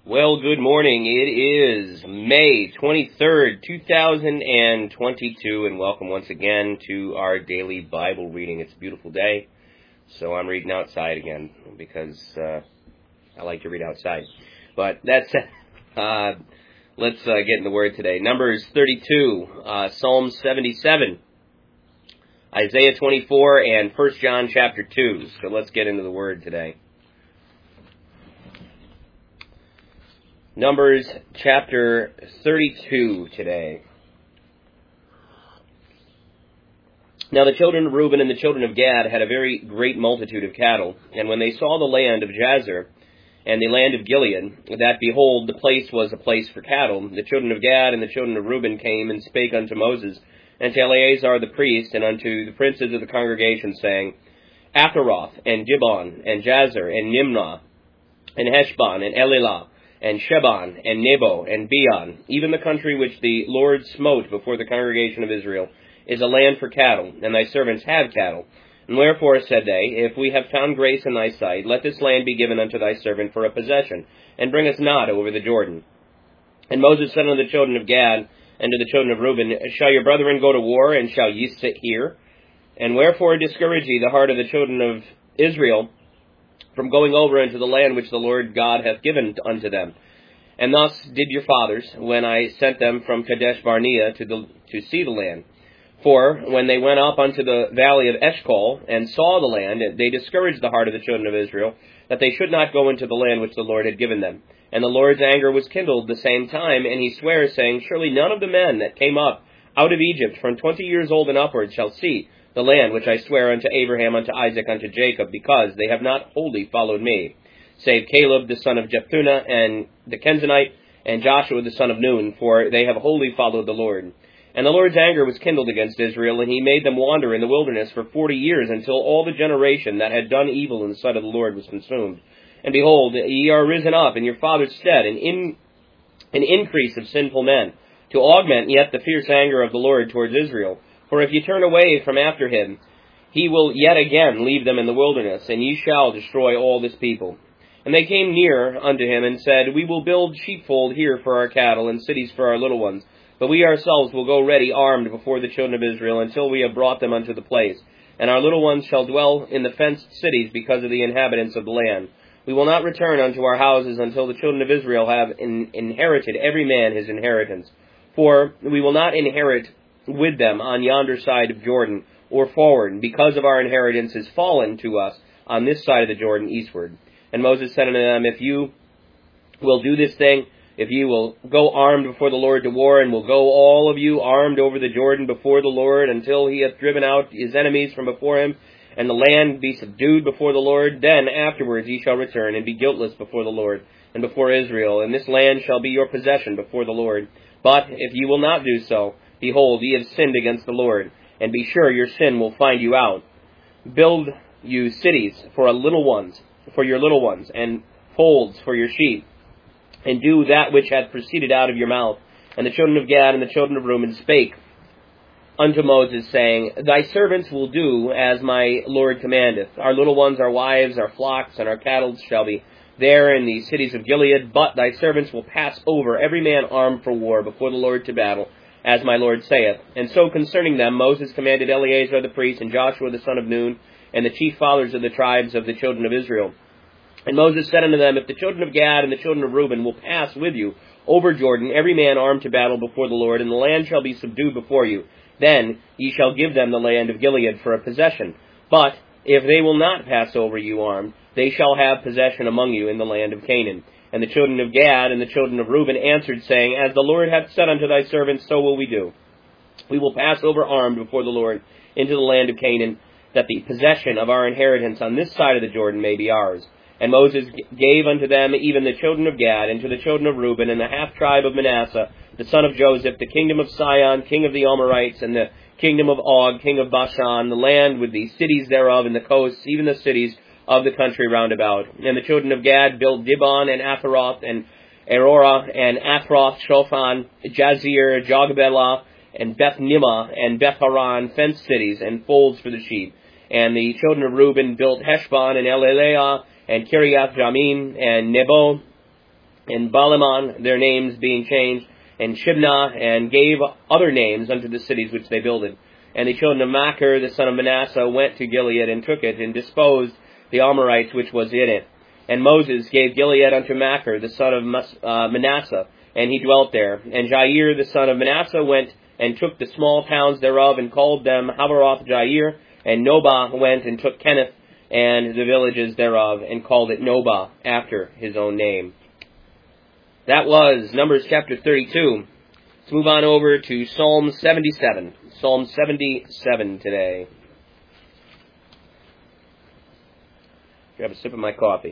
Well, good morning. It is May 23rd, 2022, and welcome once again to our daily Bible reading. It's a beautiful day, so I'm reading outside again because I like to read outside. But that's let's get in the Word today. Numbers 32, Psalm 77, Isaiah 24, and 1 John chapter 2. So let's get into the Word today. Numbers chapter 32 today. Now the children of Reuben and the children of Gad had a very great multitude of cattle. And when they saw the land of Jazer and the land of Gilead, that behold, the place was a place for cattle, the children of Gad and the children of Reuben came and spake unto Moses and to Eleazar the priest and unto the princes of the congregation, saying, Ataroth and Dibon and Jazer and Nimnah and Heshbon and Elilah and Shebon, and Nebo, and Beon, even the country which the Lord smote before the congregation of Israel, is a land for cattle, and thy servants have cattle. And wherefore, said they, if we have found grace in thy sight, let this land be given unto thy servant for a possession, and bring us not over the Jordan. And Moses said unto the children of Gad, and to the children of Reuben, shall your brethren go to war, and shall ye sit here? And wherefore discourage ye the heart of the children of Israel, from going over into the land which the Lord God hath given unto them. And thus did your fathers, when I sent them from Kadesh Barnea to see the land. For when they went up unto the valley of Eshcol, and saw the land, they discouraged the heart of the children of Israel, that they should not go into the land which the Lord had given them. And the Lord's anger was kindled the same time, and he sware, saying, surely none of the men that came up out of Egypt from 20 years old and upward shall see the land which I swear unto Abraham, unto Isaac, unto Jacob, because they have not wholly followed me, save Caleb the son of Jephunneh, and the Kenizzite, and Joshua the son of Nun, for they have wholly followed the Lord. And the Lord's anger was kindled against Israel, and he made them wander in the wilderness for 40 years, until all the generation that had done evil in the sight of the Lord was consumed. And behold, ye are risen up in your father's stead, an increase of sinful men, to augment yet the fierce anger of the Lord towards Israel. For if ye turn away from after him, he will yet again leave them in the wilderness, and ye shall destroy all this people. And they came near unto him, and said, we will build sheepfold here for our cattle, and cities for our little ones. But we ourselves will go ready armed before the children of Israel, until we have brought them unto the place. And our little ones shall dwell in the fenced cities, because of the inhabitants of the land. We will not return unto our houses, until the children of Israel have inherited every man his inheritance. For we will not inherit with them on yonder side of Jordan, or forward, because of our inheritance is fallen to us on this side of the Jordan eastward. And Moses said unto them, if you will do this thing, if you will go armed before the Lord to war, and will go all of you armed over the Jordan before the Lord, until he hath driven out his enemies from before him, and the land be subdued before the Lord, then afterwards ye shall return, and be guiltless before the Lord, and before Israel, and this land shall be your possession before the Lord. But if ye will not do so, behold, ye have sinned against the Lord, and be sure your sin will find you out. Build you cities for your little ones, and folds for your sheep, and do that which hath proceeded out of your mouth. And the children of Gad and the children of Reuben spake unto Moses, saying, thy servants will do as my Lord commandeth. Our little ones, our wives, our flocks, and our cattle shall be there in the cities of Gilead, but thy servants will pass over, every man armed for war, before the Lord to battle, as my Lord saith. And so concerning them Moses commanded Eleazar the priest, and Joshua the son of Nun, and the chief fathers of the tribes of the children of Israel. And Moses said unto them, if the children of Gad and the children of Reuben will pass with you over Jordan, every man armed to battle before the Lord, and the land shall be subdued before you, then ye shall give them the land of Gilead for a possession. But if they will not pass over you armed, they shall have possession among you in the land of Canaan. And the children of Gad and the children of Reuben answered, saying, as the Lord hath said unto thy servants, so will we do. We will pass over armed before the Lord into the land of Canaan, that the possession of our inheritance on this side of the Jordan may be ours. And Moses gave unto them even the children of Gad, and to the children of Reuben, and the half-tribe of Manasseh, the son of Joseph, the kingdom of Sihon, king of the Amorites, and the kingdom of Og, king of Bashan, the land with the cities thereof, and the coasts, even the cities of the country round about. And the children of Gad built Dibon, and Ataroth, and Aurora, and Athroth, Shophan, Jazer, Jogbelah, and Beth Nimah, and Beth Haran, fenced cities, and folds for the sheep. And the children of Reuben built Heshbon, and Elaleah, and Kiriath Jamin, and Nebo, and Baalaman, their names being changed, and Shibnah, and gave other names unto the cities which they builded. And the children of Machir, the son of Manasseh, went to Gilead, and took it, and disposed the Amorites which was in it. And Moses gave Gilead unto Machir, the son of Manasseh, and he dwelt there. And Jair, the son of Manasseh, went and took the small towns thereof, and called them Haveroth Jair. And Nobah went and took Kenneth, and the villages thereof, and called it Nobah, after his own name. That was Numbers chapter 32. Let's move on over to Psalm 77. Psalm 77 today. Grab a sip of my coffee.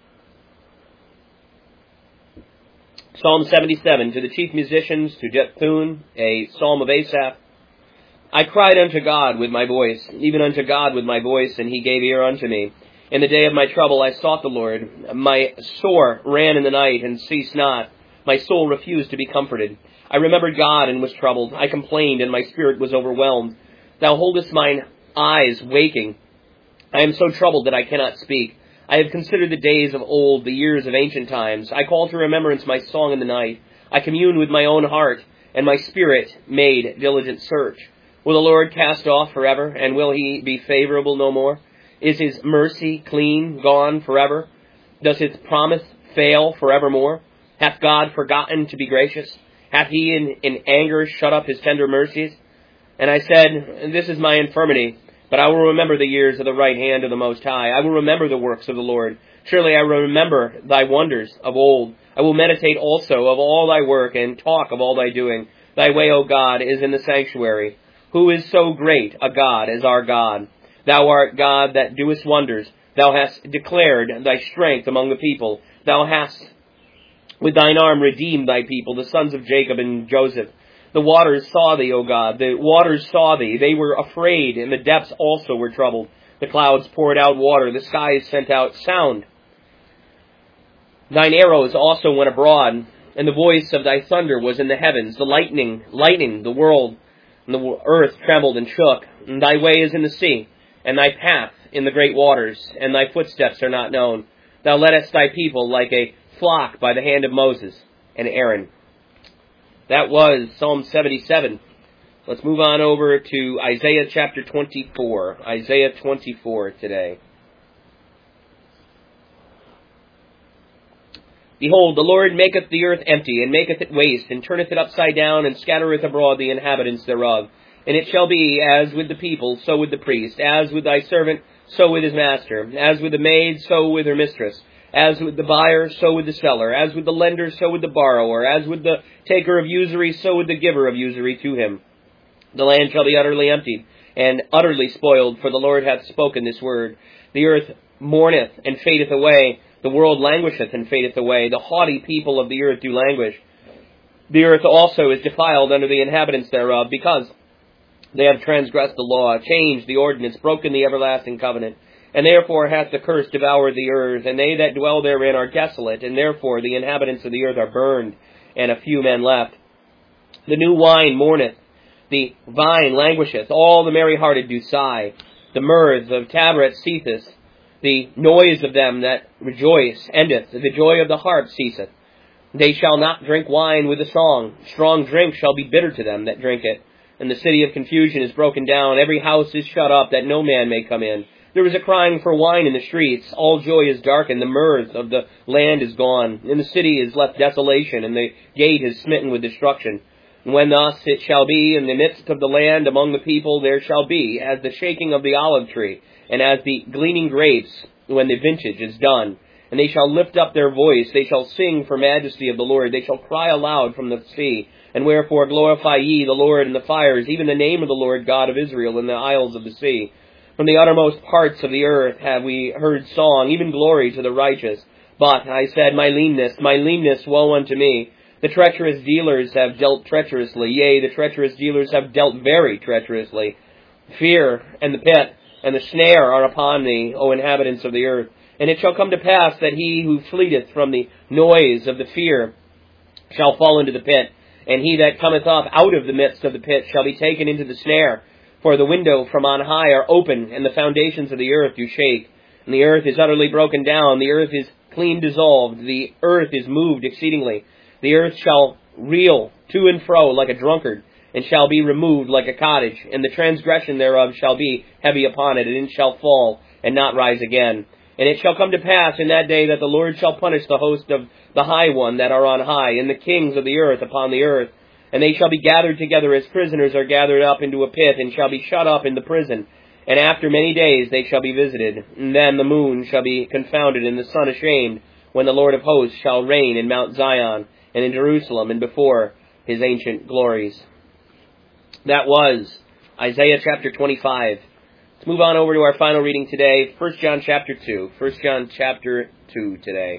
Psalm 77, to the chief musicians, to Jeduthun, a psalm of Asaph. I cried unto God with my voice, even unto God with my voice, and he gave ear unto me. In the day of my trouble I sought the Lord. My sore ran in the night, and ceased not. My soul refused to be comforted. I remembered God, and was troubled. I complained, and my spirit was overwhelmed. Thou holdest mine eyes waking. I am so troubled that I cannot speak. I have considered the days of old, the years of ancient times. I call to remembrance my song in the night. I commune with my own heart, and my spirit made diligent search. Will the Lord cast off forever, and will he be favorable no more? Is his mercy clean, gone forever? Does his promise fail forevermore? Hath God forgotten to be gracious? Hath he in anger shut up his tender mercies? And I said, this is my infirmity, but I will remember the years of the right hand of the Most High. I will remember the works of the Lord. Surely I will remember thy wonders of old. I will meditate also of all thy work, and talk of all thy doing. Thy way, O God, is in the sanctuary. Who is so great a God as our God? Thou art God that doest wonders. Thou hast declared thy strength among the people. Thou hast with thine arm redeemed thy people, the sons of Jacob and Joseph. The waters saw thee, O God. The waters saw thee. They were afraid, and the depths also were troubled. The clouds poured out water. The skies sent out sound. Thine arrows also went abroad, and the voice of thy thunder was in the heavens. The lightning the world, and the earth trembled and shook. And thy way is in the sea, and thy path in the great waters, and thy footsteps are not known. Thou leddest thy people like a flock by the hand of Moses and Aaron. That was Psalm 77. Let's move on over to Isaiah chapter 24. Isaiah 24 today. Behold, the Lord maketh the earth empty, and maketh it waste, and turneth it upside down, and scattereth abroad the inhabitants thereof. And it shall be, as with the people, so with the priest, as with thy servant, so with his master, as with the maid, so with her mistress, as with the buyer, so with the seller, as with the lender, so with the borrower, as with the taker of usury, so with the giver of usury to him. The land shall be utterly emptied, and utterly spoiled, for the Lord hath spoken this word. The earth mourneth and fadeth away, the world languisheth and fadeth away, the haughty people of the earth do languish. The earth also is defiled under the inhabitants thereof, because they have transgressed the law, changed the ordinance, broken the everlasting covenant. And therefore hath the curse devoured the earth, and they that dwell therein are desolate, and therefore the inhabitants of the earth are burned, and a few men left. The new wine mourneth, the vine languisheth, all the merry-hearted do sigh. The mirth of Tabret ceaseth, the noise of them that rejoice endeth, the joy of the harp ceaseth. They shall not drink wine with a song, strong drink shall be bitter to them that drink it. And the city of confusion is broken down, every house is shut up, that no man may come in. There is a crying for wine in the streets, all joy is darkened, the mirth of the land is gone, and the city is left desolation, and the gate is smitten with destruction. And when thus it shall be in the midst of the land among the people, there shall be as the shaking of the olive tree, and as the gleaning grapes when the vintage is done. And they shall lift up their voice, they shall sing for majesty of the Lord, they shall cry aloud from the sea. And wherefore glorify ye the Lord in the fires, even the name of the Lord God of Israel in the isles of the sea. From the uttermost parts of the earth have we heard song, even glory to the righteous. But I said, my leanness, woe unto me. The treacherous dealers have dealt treacherously, yea, the treacherous dealers have dealt very treacherously. Fear and the pit and the snare are upon thee, O inhabitants of the earth. And it shall come to pass that he who fleeteth from the noise of the fear shall fall into the pit, and he that cometh up out of the midst of the pit shall be taken into the snare. For the window from on high are open, and the foundations of the earth do shake. And the earth is utterly broken down, the earth is clean dissolved. The earth is moved exceedingly. The earth shall reel to and fro like a drunkard, and shall be removed like a cottage, and the transgression thereof shall be heavy upon it, and it shall fall, and not rise again. And it shall come to pass in that day that the Lord shall punish the host of the high one that are on high, and the kings of the earth upon the earth. And they shall be gathered together as prisoners are gathered up into a pit, and shall be shut up in the prison. And after many days they shall be visited. And then the moon shall be confounded, and the sun ashamed, when the Lord of hosts shall reign in Mount Zion, and in Jerusalem, and before his ancient glories. That was Isaiah chapter 25. Let's move on over to our final reading today, 1 John chapter 2. 1 John chapter 2 today.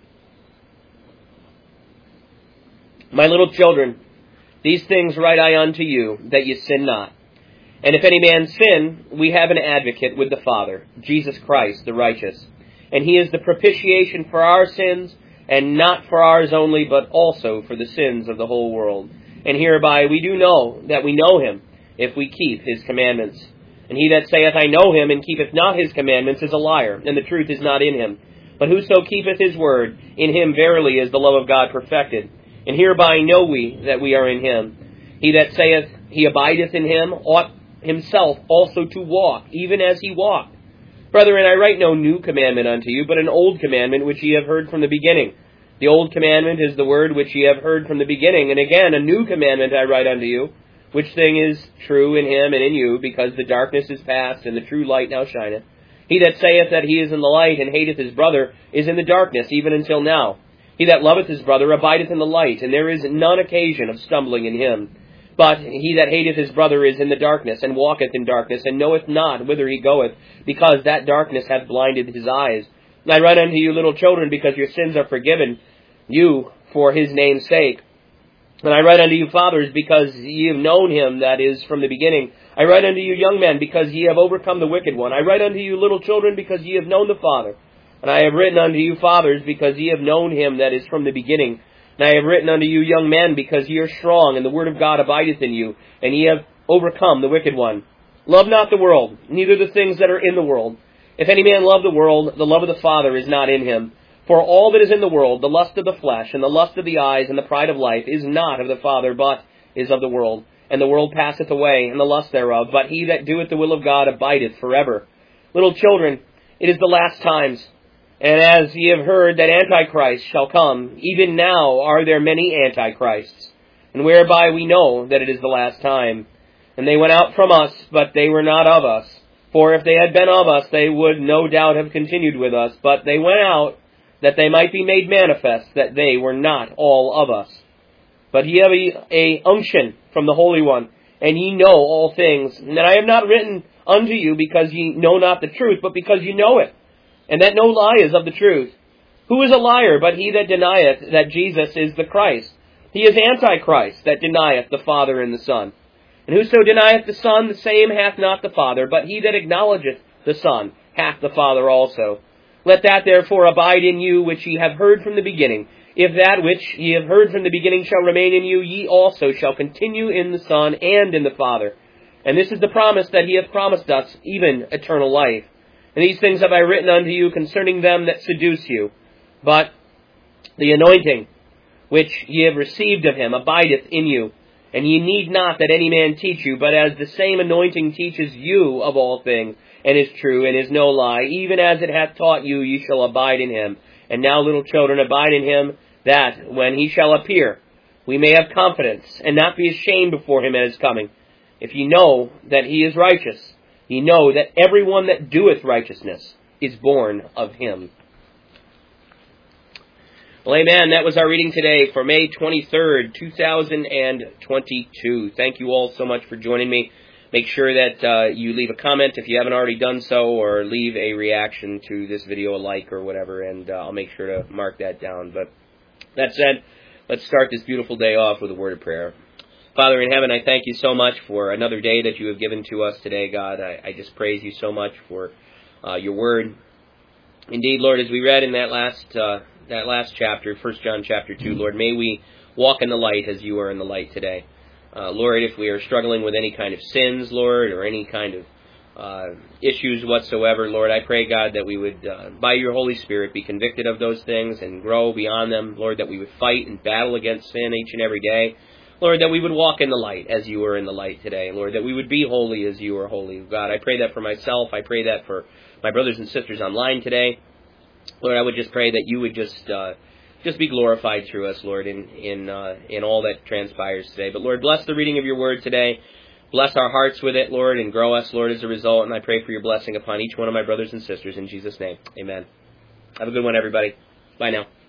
My little children, these things write I unto you, that ye sin not. And if any man sin, we have an advocate with the Father, Jesus Christ the righteous. And he is the propitiation for our sins, and not for ours only, but also for the sins of the whole world. And hereby we do know that we know him, if we keep his commandments. And he that saith, I know him, and keepeth not his commandments, is a liar, and the truth is not in him. But whoso keepeth his word, in him verily is the love of God perfected. And hereby know we that we are in him. He that saith he abideth in him, ought himself also to walk, even as he walked. Brethren, I write no new commandment unto you, but an old commandment which ye have heard from the beginning. The old commandment is the word which ye have heard from the beginning. And again, a new commandment I write unto you, which thing is true in him and in you, because the darkness is past, and the true light now shineth. He that saith that he is in the light, and hateth his brother, is in the darkness, even until now. He that loveth his brother abideth in the light, and there is none occasion of stumbling in him. But he that hateth his brother is in the darkness, and walketh in darkness, and knoweth not whither he goeth, because that darkness hath blinded his eyes. And I write unto you, little children, because your sins are forgiven you for his name's sake. And I write unto you, fathers, because ye have known him that is from the beginning. I write unto you, young men, because ye have overcome the wicked one. I write unto you, little children, because ye have known the Father. And I have written unto you, fathers, because ye have known him that is from the beginning. And I have written unto you, young men, because ye are strong, and the word of God abideth in you, and ye have overcome the wicked one. Love not the world, neither the things that are in the world. If any man love the world, the love of the Father is not in him. For all that is in the world, the lust of the flesh, and the lust of the eyes, and the pride of life, is not of the Father, but is of the world. And the world passeth away, and the lust thereof, but he that doeth the will of God abideth forever. Little children, it is the last times. And as ye have heard that Antichrist shall come, even now are there many Antichrists, and whereby we know that it is the last time. And they went out from us, but they were not of us. For if they had been of us, they would no doubt have continued with us. But they went out, that they might be made manifest that they were not all of us. But ye have a unction from the Holy One, and ye know all things. And I have not written unto you because ye know not the truth, but because ye know it, and that no lie is of the truth. Who is a liar but he that denieth that Jesus is the Christ? He is Antichrist that denieth the Father and the Son. And whoso denieth the Son, the same hath not the Father, but he that acknowledgeth the Son hath the Father also. Let that therefore abide in you which ye have heard from the beginning. If that which ye have heard from the beginning shall remain in you, ye also shall continue in the Son and in the Father. And this is the promise that he hath promised us, even eternal life. And these things have I written unto you concerning them that seduce you. But the anointing which ye have received of him abideth in you. And ye need not that any man teach you, but as the same anointing teaches you of all things, and is true, and is no lie, even as it hath taught you, ye shall abide in him. And now, little children, abide in him, that, when he shall appear, we may have confidence, and not be ashamed before him at his coming. If ye know that he is righteous, ye know that every one that doeth righteousness is born of him. Well, amen. That was our reading today for May 23rd, 2022. Thank you all so much for joining me. Make sure that you leave a comment if you haven't already done so, or leave a reaction to this video, a like or whatever, and I'll make sure to mark that down. But that said, let's start this beautiful day off with a word of prayer. Father in heaven, I thank you so much for another day that you have given to us today, God. I just praise you so much for your word. Indeed, Lord, as we read in that last chapter, 1 John chapter 2, Lord, may we walk in the light as you are in the light today. Lord, if we are struggling with any kind of sins, Lord, or any kind of issues whatsoever, Lord. I pray, God, that we would, by your Holy Spirit, be convicted of those things and grow beyond them. Lord, that we would fight and battle against sin each and every day. Lord, that we would walk in the light as you were in the light today. Lord, that we would be holy as you are holy. God, I pray that for myself. I pray that for my brothers and sisters online today. Lord, I would just pray that you would just be glorified through us, Lord, in all that transpires today. But Lord, bless the reading of your word today. Bless our hearts with it, Lord, and grow us, Lord, as a result. And I pray for your blessing upon each one of my brothers and sisters in Jesus' name. Amen. Have a good one, everybody. Bye now.